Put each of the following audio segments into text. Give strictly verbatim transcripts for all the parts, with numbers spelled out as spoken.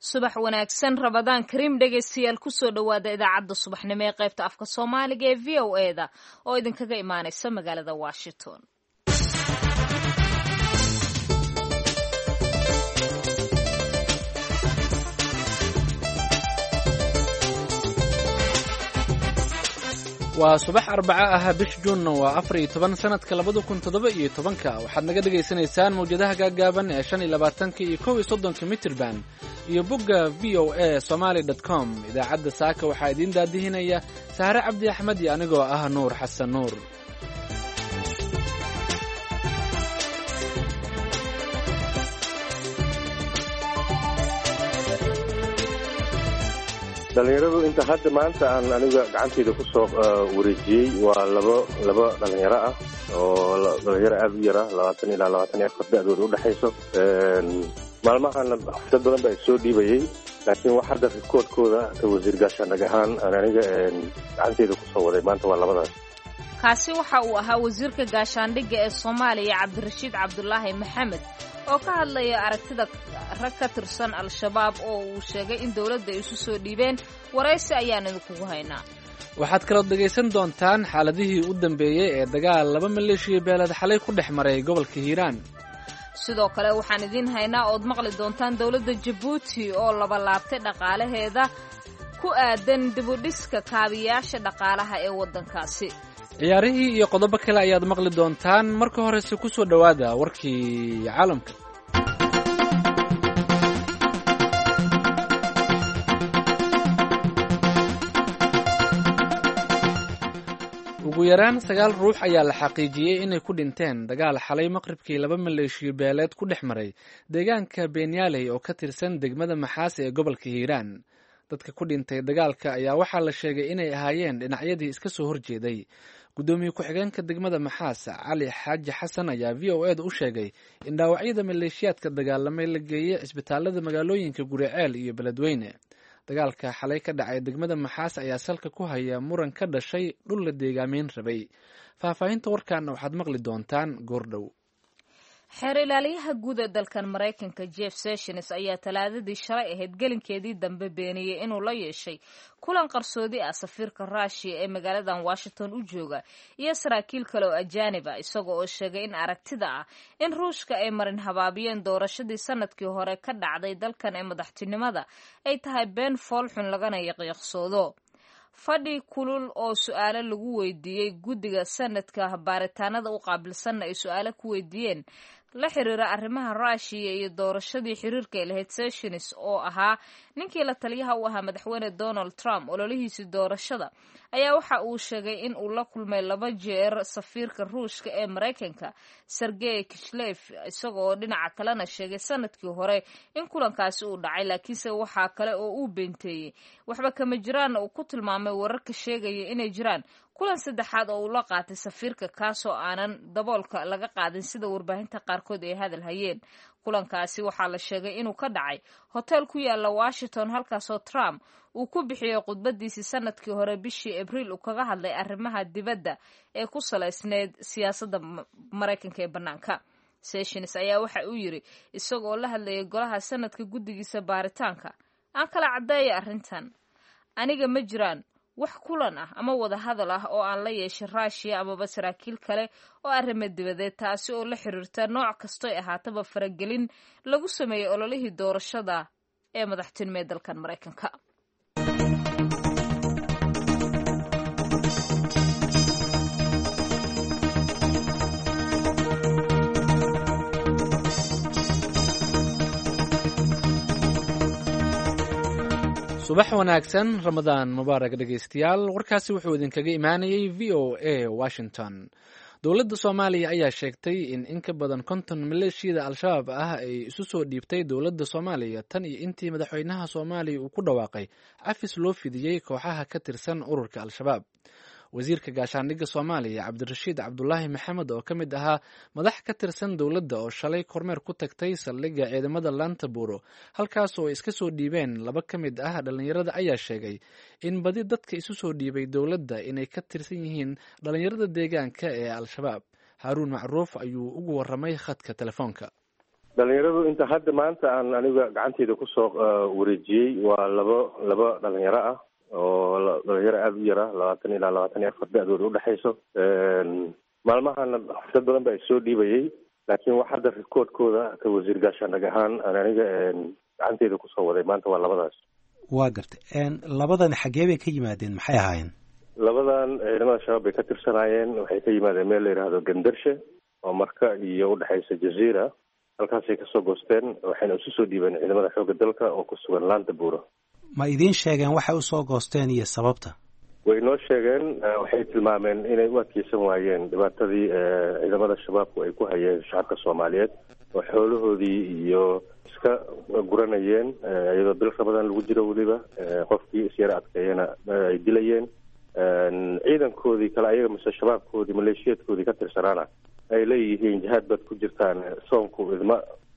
subax wanaagsan rabadaan kariim dhegaystayaal kusoo dhowaada idaacadda subaxnimo ee qaybta afka soomaaliga ee v o e da oo idinkaga imaanaysa magaalada washington. waa subax arbaca ah bish juunna waa afar iyo toban sanadka labada kun toddoba iyo tobanka waxaad naga dhegaysanaysaan mawjadaha gaagaaban ee shan iyo labaatanka iyo kow iyo soddonka mitirban iyo bogga v o a somaali dot com. idaacadda saaka waxaa idiin daadihinaya sahre cabdi axmed iyo anigoo ah nuur xasan nuur. dhalinyaradu inta hadda maanta aan aniga gacanteyda ku soo wareejiyey waa labo laba dhalinyaro ah oo dhalinyaro aada u yara labaatan ilaa labaatan iyo afar da-dooda udhexayso. maalmahana xafsad badan baa soo dhiibayey laakiin wax hadda rikoodkooda ka wasiir gaashaandhig ahaan aan aniga gacanteyda kusoo waday maanta waa labadaas. kaasi waxa uu ahaa wasiirka gaashaandhigga ee soomaaliya cabdirashiid cabdulaahi maxamed oo ka hadlaya aragtida rag ka tirsan al-shabaab oo uu sheegay in dowladda ay isu soo dhiibeen. waraysi ayaan idinkugu haynaa. waxaad kaloo dhegaysan doontaan xaaladihii u dambeeyey ee dagaal laba maleeshiya beelad xalay ku dhex maray gobolka hiiraan. sidoo kale waxaan idiin haynaa ood maqli doontaan dowladda jabuuti oo laba laabtay dhaqaalaheeda ku aadan dibudhiska kaabiyaasha dhaqaalaha ee waddankaasi. ciyaarihii iyo qodobo kale ayaad maqli doontaan. marka horese ku soo dhowaada warkii caalamka. ugu yaraan sagaal ruux ayaa la xaqiijiyey inay ku dhinteen dagaal xalay maqribkii laba maleeshiyo beeleed ku dhex maray deegaanka benyaaley oo ka tirsan degmada maxaas ee gobolka hiiraan. dadka ku dhintay dagaalka ayaa waxaa la sheegay inay ahaayeen dhinacyadii iska soo horjeeday. guddoomiye ku-xigeenka degmada maxaas cali xaaji xasan ayaa v o eda u sheegay in dhaawacyada maleeshiyaadka dagaalamay la geeyey cisbitaalada magaalooyinka guriceel iyo beledweyne. dagaalka xalay ka dhacay degmada maxaas ayaa salka ku haya muran ka dhashay dhul la deegaameyn rabay. faahfaahinta warkaana waxaad maqli doontaan goordhow. xeer ilaaliyaha guud ee dalkan maraykanka jeff sessions ayaa talaadadii shalay ahayd gelinkeedii dambe beeniyey inuu la yeeshay kulan qarsoodi ah safiirka ruushiya ee magaaladan washington u jooga iyo saraakiil kale oo ajaanib ah isaga oo sheegay in aragtida ah in ruushka ay marin habaabiyeen doorashadii sanadkii hore ka dhacday dalkan ee madaxtinimada ay tahay been foolxun lagana yaqiiqsoodo. fadhi kulul oo su-aalo lagu weydiiyey guddiga sanadka baaritaanada u qaabilsanna ay su-aalo ku weydiiyeen la xiriira arrimaha ruushiya iyo doorashadii xiriirka ay lahayd sessions oo ahaa ninkii la taliyaha u ahaa madaxweyne donald trump ololihiisii doorashada ayaa waxa uu sheegay in uu la kulmay laba jeer safiirka ruushka ee maraykanka sergey kishlef isaga oo dhinaca kalena sheegay sanadkii hore in kulankaasi uu dhacay laakiinse waxaa kale oo uu beenteeyey waxba kama jiraanna uu ku tilmaamay wararka sheegaya inay jiraan kulan saddexaad oo uu la qaatay safiirka kaasoo aanan daboolka laga qaadin sida warbaahinta qaarkood ay hadal hayeen. kulankaasi waxaa la sheegay inuu ka dhacay hotel ku yaala washington halkaasoo trump uu ku bixiyey khudbadiisii sanadkii hore bishii abriil uu kaga hadlay arrimaha dibadda ee ku salaysneyd siyaasadda maraykanka ee bannaanka. sessions ayaa waxa uu yidhi isagoo la hadlayay golaha sanadka guddigiisa baaritaanka aan kala caddeeya arrintan aniga ma jiraan wax kulan ah ama wada hadal ah oo aan la yeeshay ruushiya amaba saraakiil kale oo arrimo dibadeed taasi oo la xiriirta nooc kastoy ahaataba faragelin lagu sameeyey ololihii doorashada ee madaxtinimo ee dalkan maraykanka. subax wanaagsan ramadaan mubaarak dhegaystayaal. warkaasi wuxuu idinkaga imaanayay v o a washington. dowladda soomaaliya ayaa sheegtay in in ka badan konton maleeshiyada al-shabaab ah ay isu soo dhiibtay dowladda soomaaliya tan iyo intii madaxweynaha soomaaliya uu ku dhawaaqay cafis loo fidiyey kooxaha ka tirsan ururka al-shabaab. wasiirka gaashaandhigga soomaaliya cabdirashiid cabdulaahi maxamed oo ka mid ahaa madax ka tirsan dowladda oo shalay kormeer ku tagtay saldhigga ciidamada laanta buuro halkaas oo ay iska soo dhiibeen laba ka mid ah dhallinyarada ayaa sheegay in badi dadka isu soo dhiibay dowladda inay ka tirsan yihiin dhallinyarada deegaanka ee al-shabaab. haaruun macruuf ayuu ugu warramay khadka telefoonka. dhalinyaradu inta hadda maanta aan aniga gacanteyda kusoo wareejiyey waa labo laba dhalinyaro ah oo dhalinyaro aada u yara labaatan ilaa labaatan iyo afar da-dooda udhexayso. maalmahana dad badan ba soo dhiibayay, laakiin wax hadda rikoodkooda ka wasiir gaashaandhig ahaan aniga gacanteyda kusoo waday maanta waa labadaas. waa gartay. labadan xaggee bay ka yimaadeen, maxay ahaayeen? labadan ciidamada shabaab bay ka tirsanaayeen. waxay ka yimaadeen meel la yidhaahdo gandarshe oo marka iyo udhexaysa jaziira. halkaasay kasoo goosteen, waxayna isu soo dhiibeen ciidamada xoogga dalka oo ku sugan laanta buuro. ma idiin sheegeen waxay usoo goosteen iyo sababta? way noo sheegeen. waxay tilmaameen inay u adkeysan waayeen dhibaatadii ciidamada shabaabku ay ku hayeen shacabka soomaaliyeed oo xoolahoodii iyo iska guranayeen, iyadoo bilka badan lagu jiro weliba qofkii isyara adkeeyana ay dilayeen. ciidankoodii kale ayaga mise shabaabkoodii maleeshiyaedkoodii ka tirsanaana ay leeyihiin jihaad baad ku jirtaan, soonku idma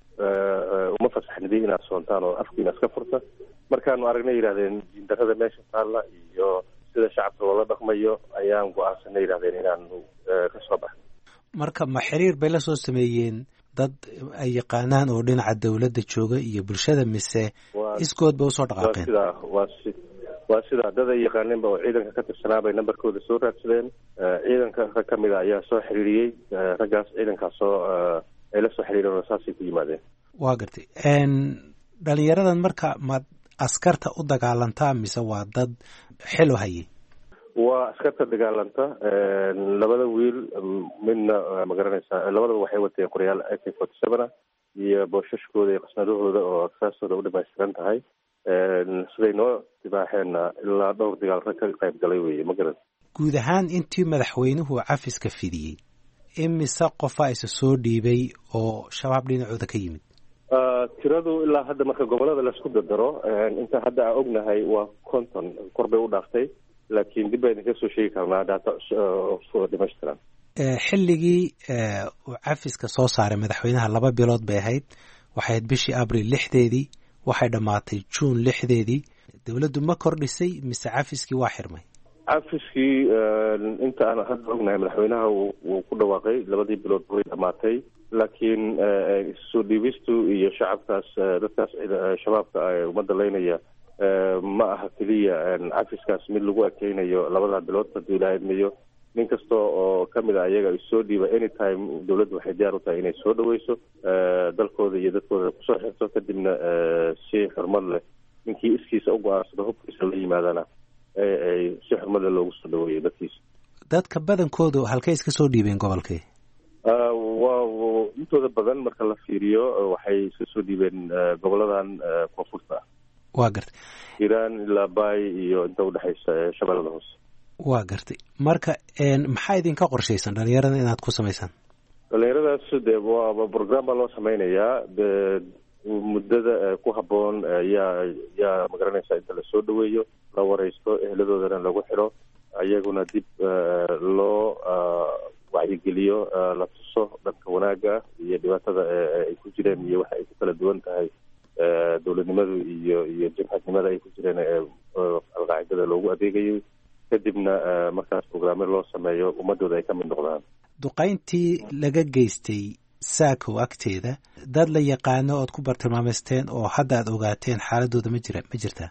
uma fasaxnidin inaad soontaan oo afkiina iska furta. markaanu aragnay yidhahdeen jindarada meesha taalla iyo sida shacabka loola dhaqmayo ayaan go-aansanay yidhahdeen inaanu ka soo baxno. marka ma xiriir bay la soo sameeyeen dad ay yaqaanaan oo dhinaca dawladda jooga iyo bulshada, mise iskood bay usoo dhaqaaqeen? sidaa waa si waa sidaa dad ay yaqaaneenba oo ciidanka ka tirsanaa bay nambarkooda soo raadsadeen. ciidanka rag ka mid a ayaa soo xiriiriyey. raggaas ciidankaas soo ay la soo xiriireen oo saasay ku yimaadeen. waa gartay. dhalinyaradan marka ma askarta u dagaalantaa mise waa dad xilo hayay? waa askarta dagaalanta. labada wiil midna ma garanaysaa, labadaba waxay wateen qoryaal a k forty seven ah iyo boosashkooda iyo qasnadahooda oo aksaastooda u dhamaystiran tahay. siday noo dibaaxeenna ilaa dhowr dagaal rag ka qayb galay weeye, ma garan. guud ahaan intii madaxweynuhu cafiska fidiyey imise qofa isa soo dhiibay oo shabaab dhinacooda ka yimid? tiradu ilaa hadda marka gobolada laisku dardaro inta hadda aan ognahay waa konton kor bay u dhaaftay, laakiin dib baa idinka soo sheegi karnaa data dhamaystiran. xilligii uu cafiska soo saaray madaxweynaha laba bilood bay ahayd. waxay ahayd bishii abril lixdeedii, waxay dhammaatay juun lixdeedii. dawladdu ma kordhisay mise cafiskii waa xirmay? cafiskii inta aan hadda ognahay madaxweynaha wuu ku dhawaaqay labadii bilood way dhamaatay, laakiin soo dhiibistu iyo shacabkaas dadkaas shabaabka ummadda leynaya ma aha keliya cafiskaas mid lagu adkeynayo labada bilood haduu ilaa idmayo. nin kasta oo kamid a ayaga soo dhiiba anytime dawladdu waxay diyaar u tahay inay soo dhaweyso dalkooda iyo dadkooda kusoo xirto, kadibna si xurmad leh ninkii iskiisa u go-aansado hubkiisa la yimaadana ay si xurmad leh loogu soo dhaweeyo dadkiisa. dadka badankoodu halkay iska soo dhiibeen gobolkii? waa intooda badan marka la fiiriyo waxay iska soo dhiibeen goboladan koonfurta ah. waa gartay. hiiraan ilaa baay iyo inta udhexaysa shabeellada hoose. waa gartay. marka maxaa idinka qorshaysan dhalinyarada inaad ku samaysaan? dhalinyaradaas de waa program baa loo sameynayaa. muddada ku habboon yaa yaa magaranaysaa inta lasoo dhaweeyo, la wareysto, eheladoodana lagu xiro, ayaguna dib loo wacyigeliyo, la tuso dhanka wanaagga iyo dhibaatada ay ku jireen iyo waxa ay ku kala duwan tahay dowladnimadu iyo iyo jabhadnimada ay ku jireen alqaacidada loogu adeegayo. kadibna markaas programme loo sameeyo ummadooda ay ka mid noqdaan. duqayntii laga geystay saakow agteeda dad la yaqaano ood ku bartilmaameysteen oo hadda aad ogaateen xaaladooda ma jira ma jirtaa?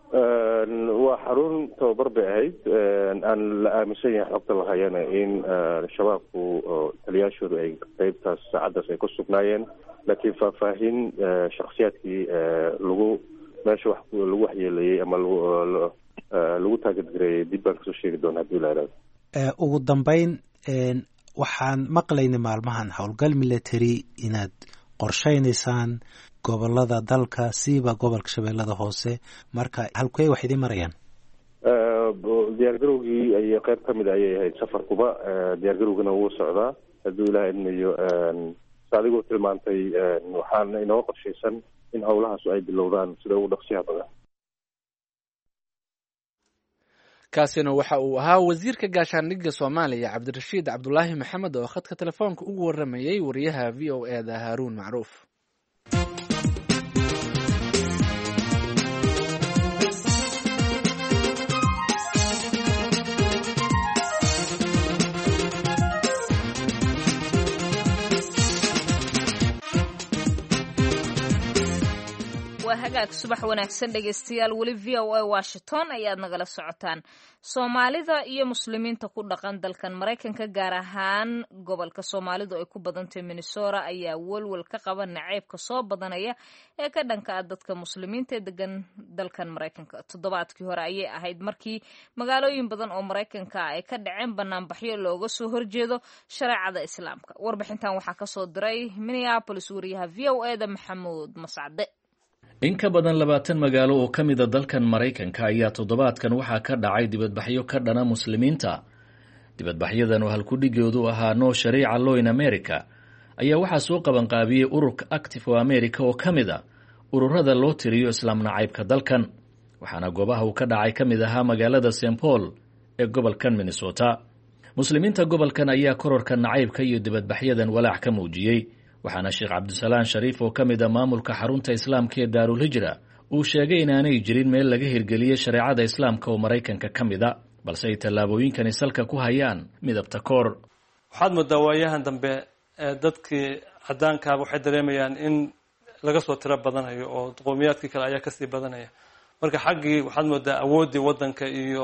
waa xarun tababar bay ahayd. aan la aaminsan yahay xogta lahayana in shabaabku taliyaashoodu ay qeybtaas saacaddaas ay ku sugnaayeen, laakiin faahfaahin shaksiyaadkii lagu meesha wax lagu waxyeeleeyey ama lagu lagu taageergareeyay dib baan kasoo sheegi doona haddii la yidhahdo. ugu dambeyn waxaan maqlaynay maalmahan howlgal military inaad qorshaynaysaan gobolada dalka, siiba gobolka shabeellada hoose. marka halkey wax idiin marayaan? diyaargarowgii ay qayb ka mid ayay ahayd safarkuba. diyaargarowgana wuu socdaa hadduu ilaah idmayo. adigoo tilmaantay waxaana inoo qorshaysan in howlahaas ay bilowdaan sida ugu dhaqsiyaha badan. kaasina waxa uu ahaa wasiirka gaashaandhigga soomaaliya cabdirashiid cabdulaahi maxamed oo khadka telefoonka ugu waramayey wariyaha v o e da haaruun macruuf. waa hagaag subax wanaagsan dhegaystayaal weli v o a washington ayaad nagala socotaan soomaalida iyo muslimiinta ku dhaqan dalkan maraykanka gaar ahaan gobolka soomaalidu ay ku badantay minnesota ayaa welwel ka qaba naceybka soo badanaya ee ka dhanka ah dadka muslimiinta ee degan dalkan maraykanka toddobaadkii hore ayay ahayd markii magaalooyin badan oo maraykanka ah ay ka dhaceen banaanbaxyo looga soo horjeedo shareecada islaamka warbixintan waxaa kasoo diray minneapolis wariyaha v o eda maxamuud mascade in ka badan labaatan magaalo oo ka mida dalkan maraykanka ayaa toddobaadkan waxaa ka dhacay dibadbaxyo ka dhana muslimiinta dibadbaxyadan oo halkudhigoodu ahaa no shariica law in america ayaa waxaa soo qabanqaabiyey ururka active o america oo ka mid a ururada loo tiriyo islaam nacaybka dalkan waxaana goobaha uu ka dhacay ka mid ahaa magaalada saint paul ee gobolkan minnesota muslimiinta gobolkan ayaa kororka nacaybka iyo dibadbaxyadan walaac ka muujiyey waxaana sheekh cabdisalaan shariif oo ka mid a maamulka xarunta islaamka ee daarulhijra uu sheegay inaanay jirin meel laga hirgeliyey shareecada islaamka oo maraykanka ka mid a balse ay tallaabooyinkani salka ku hayaan midabta koor waxaad moodaa waayahan dambe dadkii caddaankaaba waxay dareemayaan in laga soo tiro badanayo oo qowmiyaadkii kale ayaa kasii badanaya marka xaggii waxaad moodaa awooddii waddanka iyo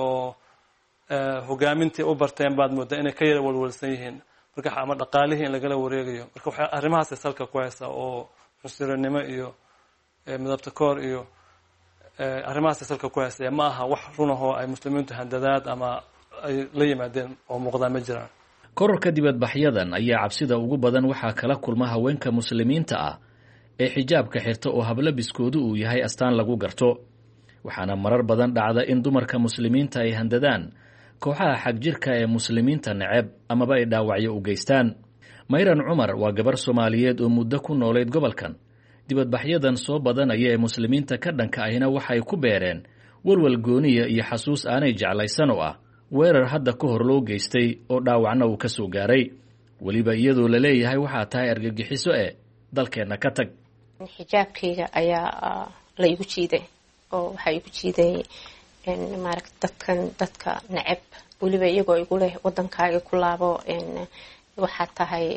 hogaamintii u barteen baad moodaa inay ka yara walwalsan yihiin marka ama dhaqaalihii in lagala wareegayo marka waxay arrimahaasay salka ku haysaa oo cunsurinimo iyo midabta koor iyo arrimahaasay salka ku haysaya ma aha wax runahoo ay muslimiintu handadaad ama ay la yimaadeen oo muuqdaa ma jiraan kororka dibadbaxyadan ayaa cabsida ugu badan waxaa kala kulma haweenka muslimiinta ah ee xijaabka xirta oo hablabiskoodu uu yahay astaan lagu garto waxaana marar badan dhacda in dumarka muslimiinta ay handadaan kooxaha xagjirka ee muslimiinta neceb amaba ay dhaawacyo u geystaan mayran cumar waa gabar soomaaliyeed oo muddo ku noolayd gobolkan dibadbaxyadan soo badanaya ee muslimiinta ka dhanka ahina waxay ku beereen walwal gooniya iyo xasuus aanay jeclaysan oo ah weerar hadda ka hor loo geystay oo dhaawacna uu ka soo gaaray weliba iyadoo la leeyahay waxaa tahay argagixiso ee dalkeenna ka tag xijaabkayga ayaa la igu jiiday oo waxaa igu jiiday maaragta dadkan dadka neceb weliba iyagoo igu leh waddankaaga ku laabo waxaad tahay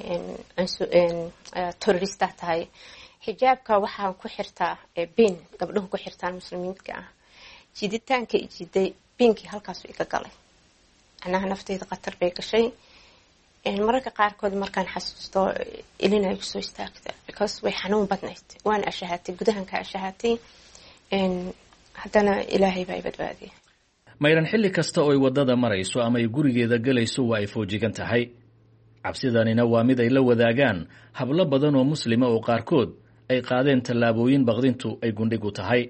terroristaa tahay xijaabka waxaan ku xirtaa bin gabdhahu ku xirtaan muslimiinka ah jiiditaanka i jiiday binkii halkaasu iga galay anaha nafteyda khatar bay gashay mararka qaarkood markaan xasuusto ilina igu soo istaagta because way xanuun badnayd waan ashahaatay gudahan ka ashahaatay haddana ilaahay baa i badbaadiyay mayran xilli kasta oo ay waddada marayso ama ay gurigeeda gelayso waa ay foojigan tahay cabsidanina waa mid ay la wadaagaan hablo badan oo muslima oo qaarkood ay qaadeen tallaabooyin baqdintu ay gundhig u tahay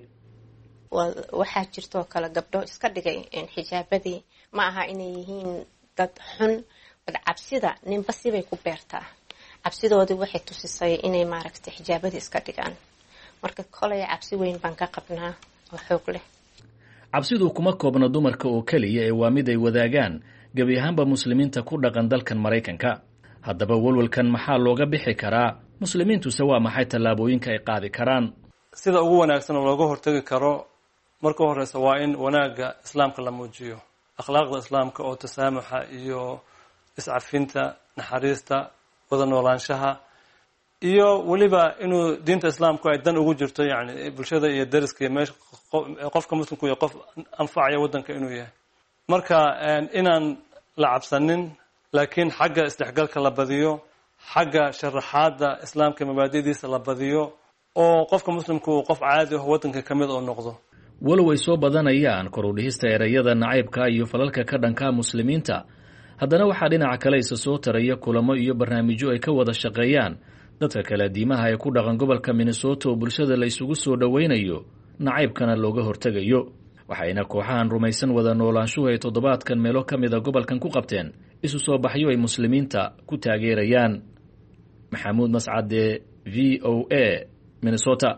waxaa jirtoo kale gabdho iska dhigay xijaabadii ma aha inay yihiin dad xun bad cabsida ninba sibay ku beertaa cabsidoodii waxay tusisay inay maaragtay xijaabadii iska dhigaan marka kolay cabsi weyn baan ka qabnaa oo xoog leh cabsidu kuma koobna dumarka oo keliya ee waa mid ay wadaagaan gebi ahaanba muslimiinta ku dhaqan dalkan maraykanka haddaba walwalkan maxaa looga bixi karaa muslimiintuse waa maxay tallaabooyinka ay qaadi karaan sida ugu wanaagsan oo looga hortagi karo marka horeysa waa in wanaagga islaamka la muujiyo akhlaaqda islaamka oo tasaamuxa iyo iscafinta naxariista wada noolaanshaha iyo weliba inuu diinta islaamku ay dan ugu jirto yani bulshada iyo dariska iyo meesha qofka muslimku iyo qof anfacaya waddanka inuu yahay marka inaan la cabsanin laakiin xagga isdhexgalka la badiyo xagga sharaxaadda islaamka mabaadi'diisa la badiyo oo qofka muslimku uu qof caadi ah waddanka ka mid oo noqdo walow ay soo badanayaan kor u dhihista erayada nacaybka iyo falalka ka dhanka muslimiinta haddana waxaa dhinaca kale isa soo taraya kulamo iyo barnaamijyo ay ka wada shaqeeyaan dadka kale diimaha ee ku dhaqan gobolka minnesota oo bulshada la isugu soo dhowaynayo nacaybkana looga hortegayo waxayna kooxahan rumaysan wada noolaanshuhu ay toddobaadkan meelo ka mida gobolkan ku qabteen isu soo baxyo ay muslimiinta ku taageerayaan maxamuud mascade v o a minnesota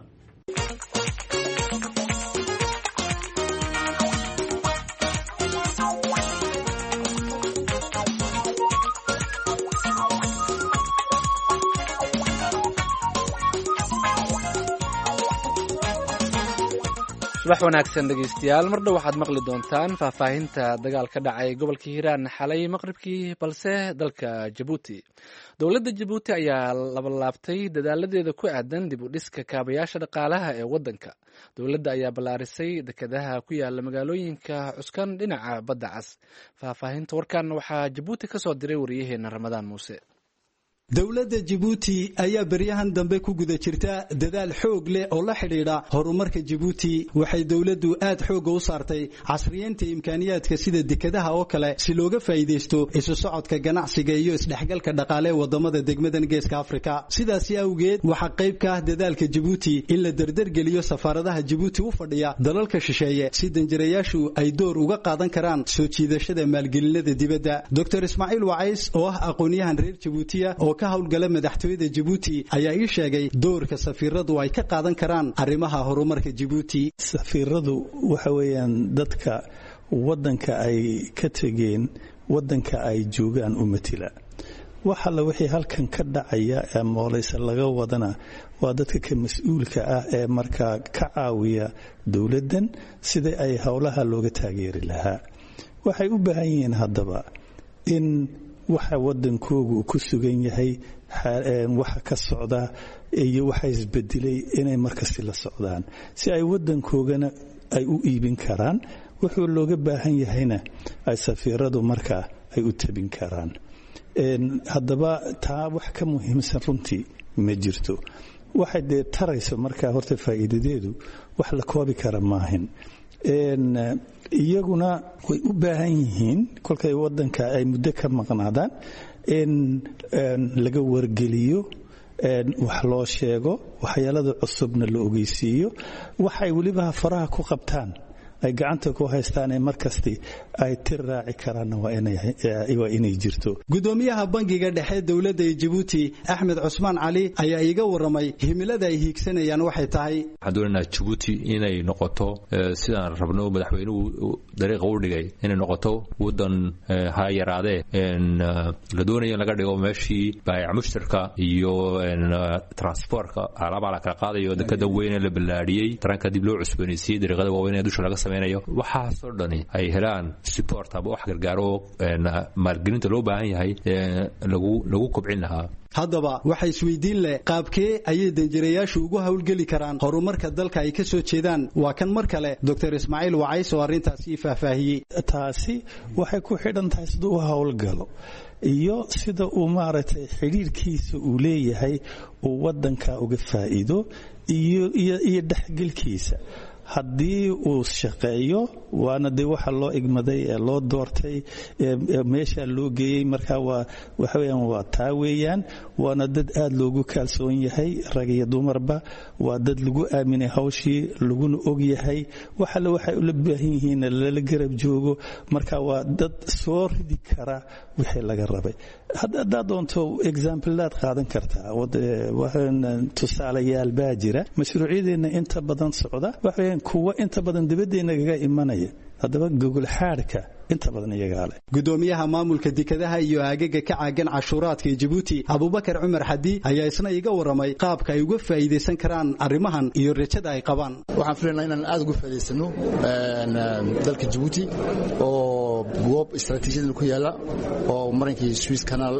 subax wanaagsan dhegeystayaal mar dhow waxaad maqli doontaan faahfaahinta dagaal ka dhacay gobolka hiiraan xalay maqribkii balse dalka jabuuti dowladda jabuuti ayaa labalaabtay dadaaladeeda ku aadan dib u dhiska kaabayaasha dhaqaalaha ee waddanka dowladda ayaa ballaarisay dekedaha ku yaala magaalooyinka cuskan dhinaca badda cas faahfaahinta warkan waxaa jabuuti ka soo diray waryaheena ramadaan muuse dowladda Djibouti ayaa baryahan dambe ku guda jirta dadaal xoog leh oo la xidhiidha horumarka Djibouti waxay dowladdu aad xoog u saartay casriyeynta imkaaniyaadka sida dekedaha oo kale si looga faa'iideysto isu socodka ganacsiga iyo isdhexgalka dhaqaale ee wadamada degmadan Geeska Afrika sidaas awgeed waxa qayb ka ah dadaalka Djibouti in la dardargeliyo safaaradaha Djibouti u fadhiya dalalka shisheeye si danjirayaashu ay door uga qaadan karaan soo jiidashada maalgelinada dibadda Doctor Ismaaciil Wacays oo ah aqoonyahan reer Djibouti oo ka hawlgala madaxtooyada Djibouti ayaa ii sheegay doorka safiiradu ay ka qaadan karaan arrimaha horumarka Djibouti safiiradu waxa weeyaan dadka wadanka ay ka tageen wadanka ay joogaan u matila waxa la wixii halkan ka dhacaya ee moolaysa laga wadana waa dadka ka mas'uulka ah ee marka ka caawiya dawladdan sida ay hawlaha looga taageeri lahaa waxay u baahan yihiin hadaba in waxa wadankoogu ku sugan yahay waxa ka socda iyo waxa isbedelay inay markasta la socdaan si ay wadankoogana ay u iibin karaan wuxuu looga baahan yahayna ay safiiradu marka ay u tabin karaan een hadaba taa wax ka muhiimsan runtii ma jirto waxa de tarayso marka horta faa'iidadeedu wax la koobi kara maahin een iyaguna way u baahan yihiin kolkay wadanka ay muddo ka maqnaadaan in laga wargeliyo wax loo sheego waxyaalada cusubna la ogeysiiyo waxay waliba faraha ku qabtaan ay gacanta ku haystaan markasti ay tir raaci karaan waa inay waa inay jirto gudoomiyaha bangiga dhexe dawladda Djibouti Ahmed Cusman Ali ayaa iga waramay himilada ay hiigsanayaan waxay tahay xadoonaha Djibouti inay noqoto sidaan rabno madaxweynuhu dariiqa u dhigay inay noqoto wadan ha yaraade in la doonayo laga dhigo meeshii baayac mushtarka iyo transportka alaaba la kala qaadayo dekada weyn ee la bilaariyay taranka dib loo cusboonaysiiyay dariiqada waaweyn ee dusha laga waxa soo dhani ay helaan support ama wax gargaaro maalgelinta loo baahan yahay lagu lagu kobcin lahaa haddaba waxa isweydiin leh qaabkee ayay danjirayaashu ugu hawlgeli karaan horumarka dalka ay ka soo jeedaan waa kan mar kale Doctor Ismaaciil Wacays oo arintaasi faahfaahiyay taasi waxay ku xidhan tahay sida uu hawlgalo iyo sida uu maaragtay xiriirkiisa uu leeyahay uu wadanka uga faa'iido iyo iyo dhaxgalkiisa haddii uu shaqeeyo waana de waxa loo igmaday ee loo doortay meesha loo geeyay marka waa waxa weeyaan waa taa weeyaan waana dad aad loogu kalsoon yahay rag iyo dumarba waa dad lagu aaminay hawshii laguna og yahay waxa la waxay u baahan yihiin la garab joogo marka waa dad soo ridi kara wixii laga rabay hadda doonto example-aad qaadan kartaa waxaan tusaalayaal baa jira mashruuciyadeena inta badan socda waxaan kuwa inta badan dibadeena kaga imanaya hadaba Google xaarka inta badan iyaga leh gudoomiyaha maamulka dekedaha iyo aagaga ka caagan cashuuraadka Djibouti Abubakar Umar Hadi ayaa isna iga waramay qaabka ay uga faa'iideysan karaan arrimahan iyo rajada ay qabaan waxaan filaynaa inaan aad uga faa'iideysano dalka Djibouti oo goob istaraatiijiyad ku yaala oo marinkii Suez Canal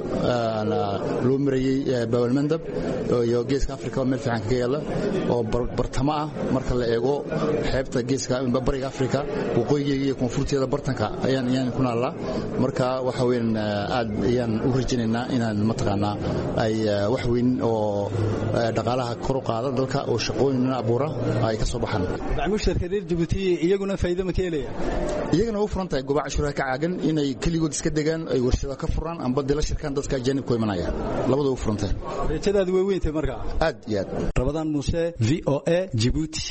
loo marayay Bawal Mandab iyo Geeska Afrika meel fiican ka yaala oo bartama ah marka la eego xeebta Geeska bariga Afrika waqooyiga iyo koonfurta bartanka ayaan ayaan ku naalaa marka waxa weyn aad ayaan u rajaynaynaa inaan mataqaana ay wax weyn oo dhaqaalaha kor u qaada dalka oo shaqooyin abuura ay ka soo baxaan mushtarka reer Djibouti iyaguna faa'iido ma keenaya iyaguna u furantahay goobaha cashuuraha ka caagan inay kaligood iska degaan ay warshado ka furaan amba dila shirkan dadka ajaanib ku imanaya labadaba u furantahay rajadaadu way weyntahay marka aad iyo aad Ramadaan Muuse V O A Djibouti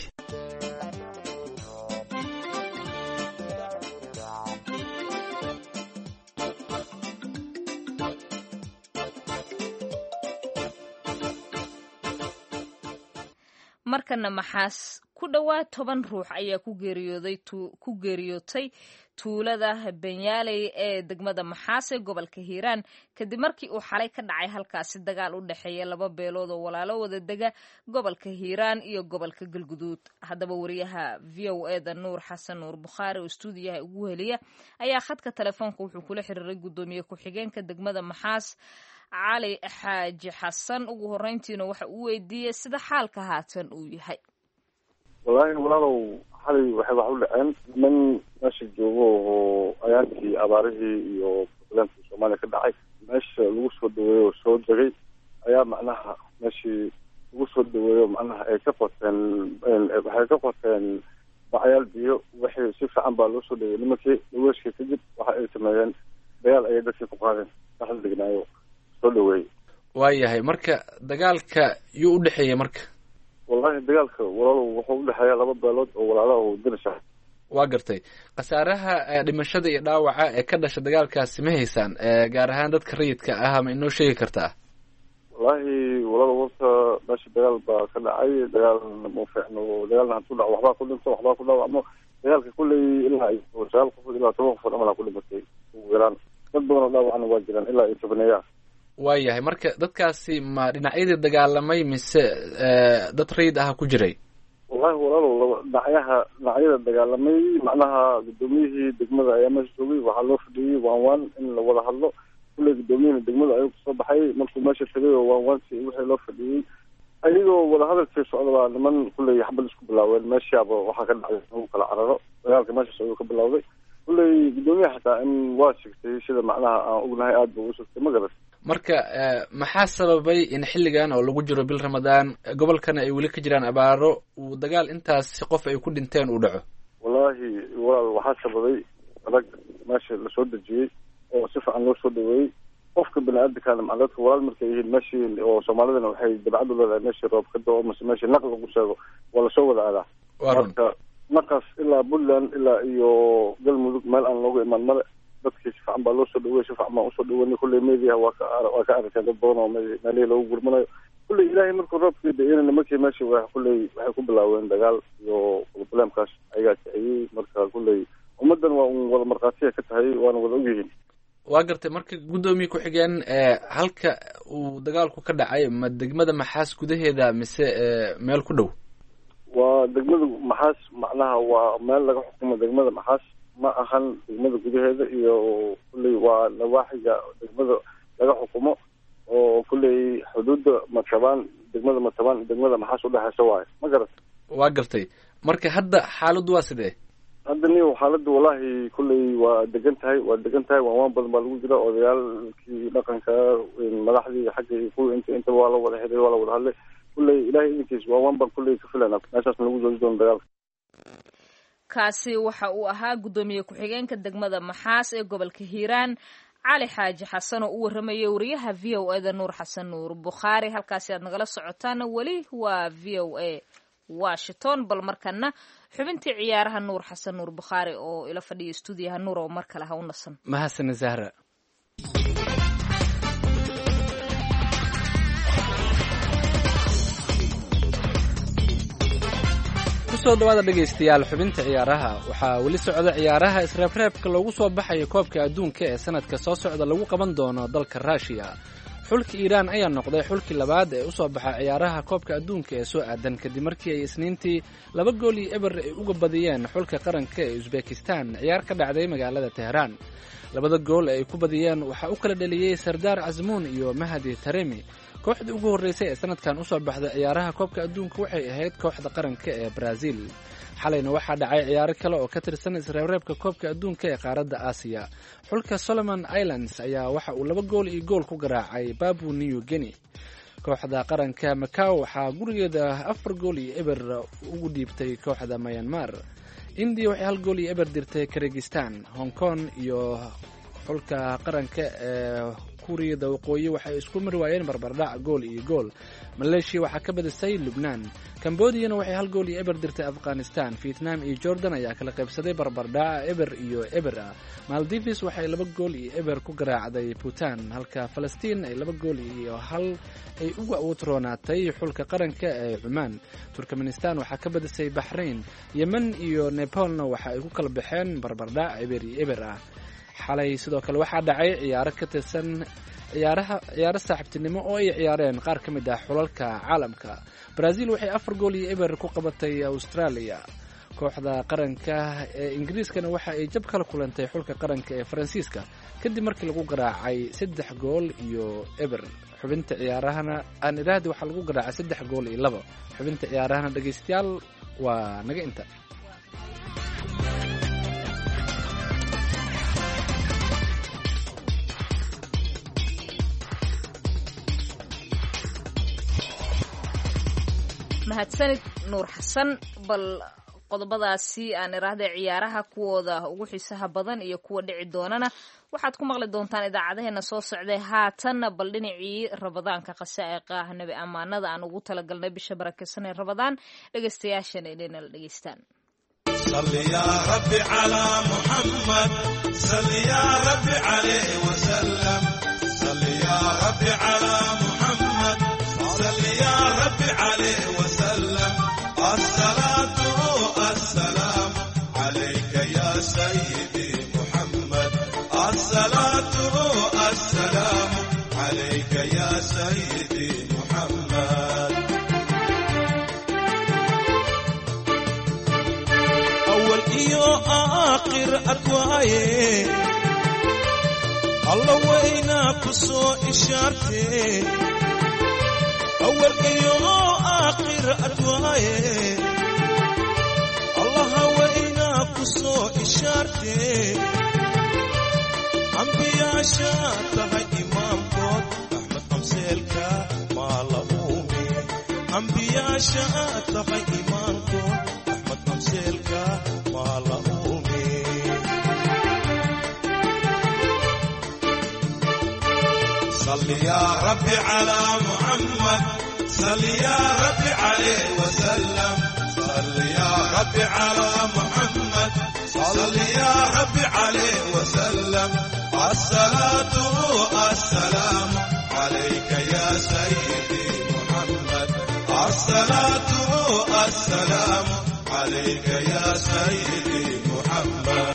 markana maxaas ku dhowaad toban ruux ayaa ku geeriyooday ku geeriyootay tuulada benyaaley ee degmada maxaas ee gobolka hiiraan kadib markii uu xalay ka dhacay halkaasi dagaal u dhexeeya laba beelood oo walaalo wada dega gobolka hiiraan iyo gobolka galguduud haddaba wariyaha v o e da nuur xasan nuur bukhaari oo stuudiyaha ugu heliya ayaa khadka telefoonka wuxuu kula xiriiray guddoomiye ku-xigeenka degmada maxaas cali xaaji xasan ugu horeyntiina waxa uu weydiiyey sida xaalka haatan uu yahay. wallaahi walaalow xalay waxay wax u dhaceen niman meesha joogo oo ayaankii abaarihii iyo problemkii soomaaliya ka dhacay meesha lagu soo dhaweeyo oo soo degay ayaa macnaha meeshii lagu soo dhaweeyo macnaha ay ka qoteen waxay ka qoteen bacyaal biyo wixii si fiican baa loo soo dhaweeyey nimankii dhaweeshkii kadib waxa ay sameeyeen dagaal ayay dadkii ku qaadeen dhaxal degnaayo soo dhaweeyey. waayahay marka dagaalka yuu u dhexeeyey marka? wallahi dagaalka walaalow wuxuu u dhexeeya laba beelood oo walaalaha oo dirisha. waa gartay khasaaraha dhimashada iyo dhaawaca ee ka dhasha dagaalkaasi ma haysaan gaar ahaan dadka rayidka ah ma inoo sheegi kartaa? wallahi walaalow horta meesha dagaal baa ka dhacay dagaalna ma fiicno dagaalna hadduu dhaco waxbaa ku dhinto waxbaa ku dhaawacmo dagaalka kulley ilaa iyo sagaal qofood ilaa toban qofood amalaa ku dhimatay ugu yaraan dad badan oo dhaawacna waa jiraan ilaa iyo tobaneeya. waayahay marka dadkaasi ma dhinacyadii dagaalamay mise dad rayid ah ku jiray? wallahi walaalow laba dhinacyaha dhinacyada dagaalamay macnaha guddoomiyihii degmada ayaa meesha joogay waxaa loo fadhiyey waan waan in la wada hadlo kulley guddoomiyihina degmada ayuu kasoo baxay markuu meesha tagay oo waan waansi wixii loo fadhiyey ayagoo wadahadalkii socdabaa niman kulley xabad isku bilaaween meeshaaba waxaa ka dhacay lagu kala cararo dagaalka meeshaas ayuu ka bilawday kulley guddoomiyaha xataa in waa sigtay sida macnaha aan ognahay aada buu u sigtay ma garat. marka maxaa sababay in xilligan oo lagu jiro bil ramadaan gobolkana ay weli ka jiraan abaaro uu dagaal intaas qof ay ku dhinteen uu dhaco? wallaahi walaal waxaa sababay adag meesha lasoo dejiyey oo si fiican loo soo dhaweeyey qofka bini-aadamkaana macdadka walaal markay yihiin meeshii oo soomaalidana waxay dabcad u leedahay meeshii roob ka dao mase meeshii naq lagu sheego waa lasoo wada aadaa. marka naqas ilaa puntland ilaa iyo galmudug meel aan looga imaan male dadkii si fiican baa loo soo dhaweeyey si fiican baan usoo dhaweynay kulley meediyaha waa ka waa ka arkeen dad badan oo meelihii loogu gurmanayo kulley ilaahay markuu roobkii da-ina nimankii meesha wa kulley waxay ku bilaaween dagaal iyo problemkaas ayagaa kiciyey marka kulley ummaddan waa un wada markhaatiya ka tahay waana wada ogyihiin. waa gartay marka guddoomiye ku-xigeen halka uu dagaalku ka dhacay ma degmada maxaas gudaheeda mise meel ku dhow? waa degmada maxaas macnaha waa meel laga xukumo degmada maxaas ma ahan degmada gudaheeda iyo kulley waa nawaaxiga degmada laga xukumo oo kulley xuduudda matabaan degmada matabaan degmada maxaas udhexeysa waayo ma garat. waa gartay marka hadda xaaladdu waa sidee? hadda niyo xaaladda wallahi kulley waa degan tahay waa degan tahay waan waan badan baa lagu jira odayaalkii dhaqanka madaxdii xagga iyo kuwii inta intaba waa la wada xiriir waa la wada hadlay kulley ilahay idinkiis waa waan baan kulley ka filana meeshaasna lagu jooji doono dagaalka. kaasi waxa uu ahaa guddoomiye ku-xigeenka degmada maxaas ee gobolka hiiraan cali xaaji xasan oo u warramayay wariyaha v o e da nuur xasan nuur bukhaari. halkaasi aad nagala socotaana weli waa v o a washington. bal markana xubintii ciyaaraha nuur xasan nuur bukhaari oo ila fadhiya stuudiyaha nuur oo mar kale ha u nasan. mahadsan zahra. kusoo dhawaada dhegaystayaal xubinta ciyaaraha waxaa weli socda ciyaaraha isreebreebka loogu soo baxayo koobka adduunka ee sanadka soo socda lagu qaban doono dalka ruushiya. xulka iiraan ayaa noqday xulkii labaad ee usoo baxa ciyaaraha koobka adduunka ee soo aadan kadib markii ay isniintii laba gool iyo eber ay uga badiyeen xulka qaranka ee usbekistan ciyaar ka dhacday magaalada teheraan. labada gool ee ay ku badiyeen waxaa u kala dheliyey sardaar casmuun iyo mahadi taremi. kooxdii ugu horreysay ee sanadkan usoo baxday ciyaaraha koobka adduunka waxay ahayd kooxda qaranka ee brazil. xalayna waxaa dhacay ciyaaro kale oo ka tirsan isreebreebka koobka adduunka ee qaaradda aasiya. xulka solomon islands ayaa waxa uu laba gool iyo gool ku garaacay babu new guinea. kooxda qaranka macao waxaa gurigeeda afar gool iyo eber ugu dhiibtay kooxda myanmar. indiya waxay hal gool iyo eber dirtay kirgistan. hong kong iyo xulka qaranka ee kuuriyada waqooyi waxay isku mari waayeen barbardhac gool iyo gool. maleeshiya waxaa ka badisay lubnaan. kambodiyana waxay hal gool iyo eber dirtay afghanistan. vietnam iyo jordan ayaa kala qaybsaday barbardhaca eber iyo eber ah. maldives waxay laba gool iyo eber ku garaacday puntland, halka falastiin ay laba gool iyo hal ay uga utroonaatay xulka qaranka ee cumaan. turkmenistan waxaa ka badisay baxrain. yemen iyo nepalna waxa ay ku kala baxeen barbardhac eber iyo eber ah. xalay sidoo kale waxaa dhacay ciyaaro ka tirsan ciyaaraha ciyaaro saaxiibtinimo oo ay ciyaareen qaar ka mid ah xulalka caalamka. brazil waxay afar gool iyo eber ku qabatay australia. kooxda qaranka ee ingiriiskana waxa ay jab kala kulantay xulka qaranka ee faransiiska kadib markii lagu garaacay saddex gool iyo eber. xubinta ciyaarahana aan iraahdi waxaa lagu garaacay saddex gool iyo labo. xubinta ciyaarahana dhegaystayaal waa naga inta. mahadsanid nuur xasan. bal qodobadaasi aan iraahday ciyaaraha kuwooda ugu xiisaha badan iyo kuwa dhici doonana waxaad ku maqli doontaan idaacadaheena soo socday. haatanna bal dhinacii rabadaanka qasaa'iqa ah nabi ammaanada aan ugu talagalnay bisha barakeysan ee rabadaan dhegaystayaashana inayna la dhegaystaan. صلي يا ربي على محمد صلي يا ربي عليه وسلم صلي يا ربي على محمد صلي يا ربي عليه وسلم الصلاة والسلام عليك يا سيدي محمد الصلاة والسلام عليك يا سيدي محمد أول إيو آخر أكواي الله وينا كسو إشارتي أول إيو آخر أكواي الله وينا كسو إشارتي أنبياء شاتها إمام كود أحمد أمسيلك ما لهومي أنبياء شاتها إمام كود أحمد أمسيلك ما لهومي صل يا ربي على محمد صل يا ربي عليه وسلم صل يا ربي على محمد صل يا ربي عليه وسلم الصلاة والسلام عليك يا سيدي محمد الصلاة والسلام عليك يا سيدي محمد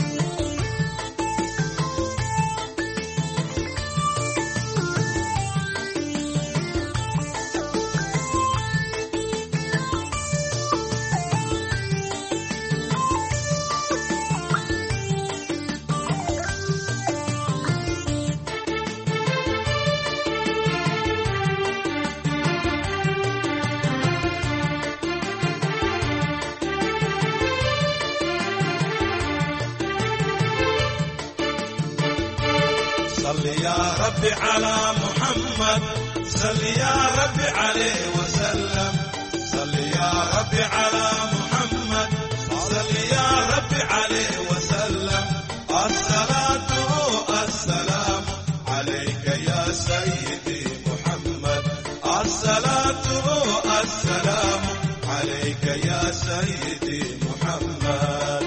صل يا ربي على محمد صل يا ربي عليه وسلم صل يا ربي على محمد صل يا ربي عليه وسلم الصلاة والسلام عليك يا سيدي محمد الصلاة والسلام عليك يا سيدي محمد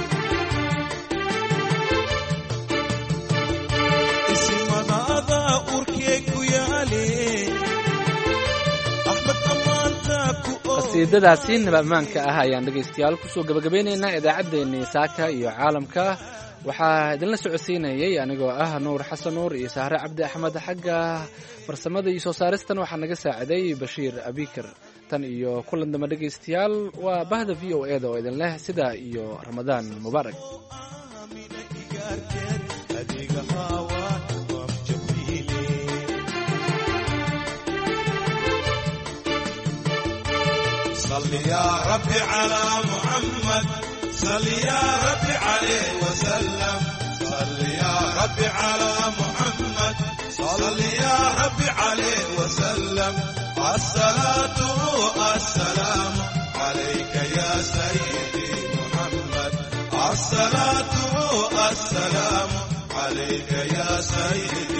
qasiidadaasi naba ammaanka ah ayaan dhegaystayaal kusoo gabagabeynaynaa idaacaddeenii saaka iyo caalamka. waxaa idinla socodsiinayay anigoo ah nuur xasan nuur iyo sahre cabdi axmed. xagga farsamada iyo soo saaristan waxaa naga saaciday bashiir abikar. tan iyo kulan damba dhegaystayaal waa bahda v o eda oo idin leh sidaa iyo ramadaan mubaarak. صل يا ربي على محمد صل يا ربي عليه وسلم صل يا ربي على محمد صل يا ربي عليه وسلم الصلاة والسلام عليك يا سيدي محمد الصلاة والسلام عليك يا سيدي